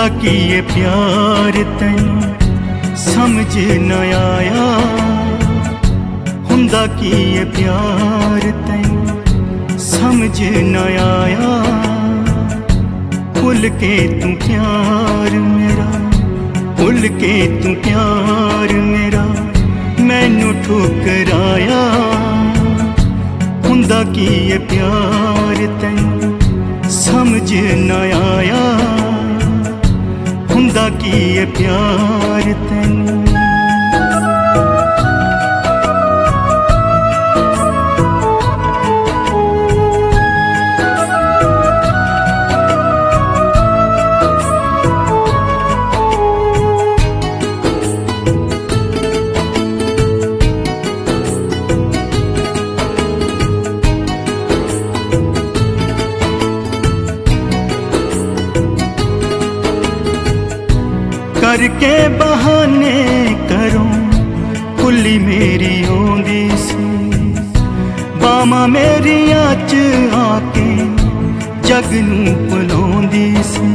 हुंदा की ये प्यार तैनू समझ न आया, हुंदा की ये प्यार तैनू समझ न आया। भुल के तू प्यार मेरा, भुल के तू प्यार मेरा मैनू ठुकराया। हुंदा की ये प्यार तैनू समझ न आया, हुंदा की ये प्यार तैनू। करके बहाने करो कुल्ली मेरी ओंदी सी, बामा मेरिया च आके जग नू भुलाउंदी सी।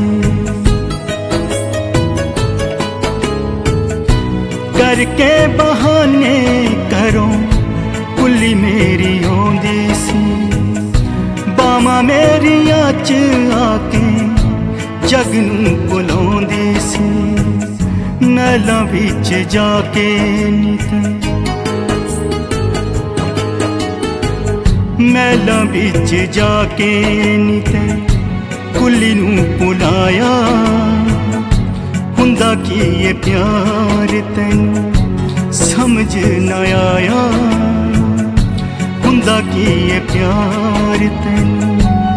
करके बहाने करो कुल्ली मेरी ओंदी सी, बामा मेरिया च आके जग नू भुलाउंदी सी। नैलां विच जाके मैलां विच जाके नीते कुल्ली नू भुलाया। हुंदा की ये प्यार तैनू समझ न आया, हुंदा की ये प्यार तैनू।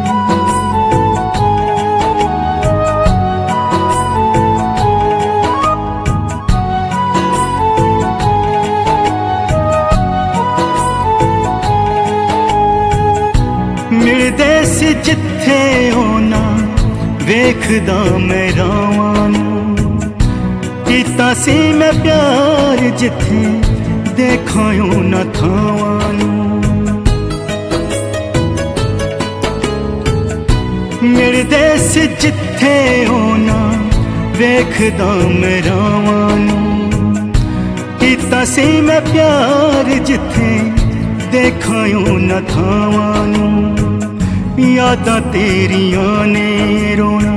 मिलदे सी जिथे होना वेखदा मैं रावां नू, कीता सी मैं प्यार जिथे देखा ना थावां नू। मिलदे सी जिथे होना वेखदा मैं रावां नू, कीता सी मैं प्यार जिथे देखा ना थावां नू। यादां तेरियां ने रोना,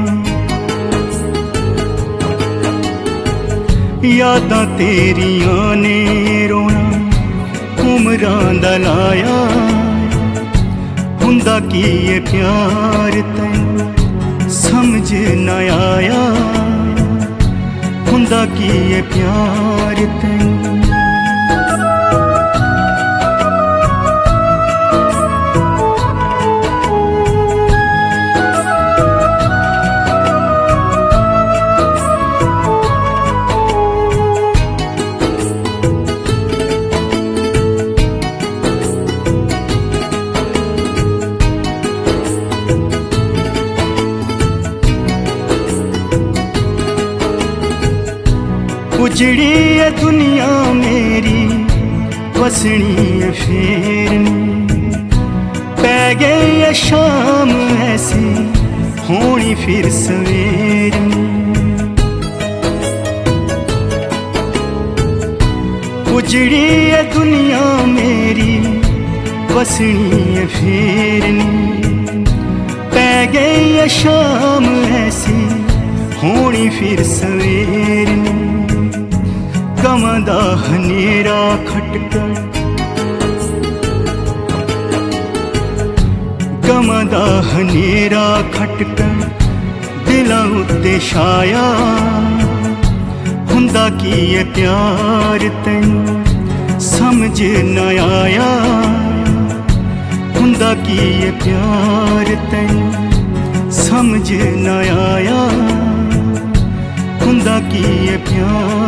यादां तेरियां ने रोना उमरां दा लाया। हुंदा की ये प्यार तैनू समझ न आया, हुंदा की ये प्यार तैनू। उजड़ी है दुनिया मेरी वसनी है फेर, पै गई है शाम ऐसी होनी फिर सवेर। उजड़ी है दुनिया मेरी वसनी है फेर, पै गई है शाम ऐसी होनी फिर सवेर। गमां दा हनेरा खटकर, गमां दा हनेरा खटकर दिलां उत्ते छाया। हुंदा की ये प्यार तैनू समझ न आया, हुंदा की ये प्यार तैनू समझ न आया, हुंदा की ये प्यार